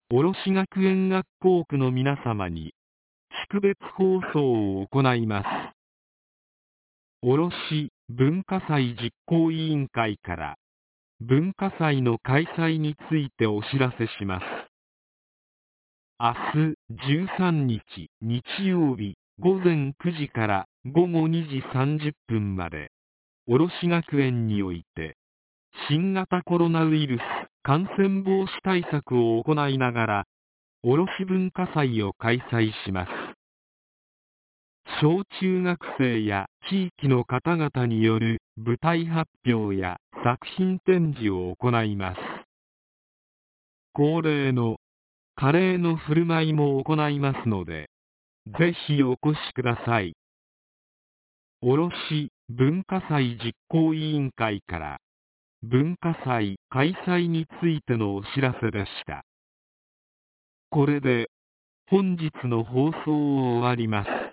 卸学園学校区の皆様に、地区別放送を行います。卸文化祭実行委員会から、文化祭の開催についてお知らせします。明日13日日曜日午前9時から午後2時30分まで、卸学園において、新型コロナウイルス感染防止対策を行いながら、卸文化祭を開催します。小中学生や地域の方々による舞台発表や作品展示を行います。恒例のカレーの振る舞いも行いますので、ぜひお越しください。卸文化祭実行委員会から文化祭開催についてのお知らせでした。これで本日の放送を終わります。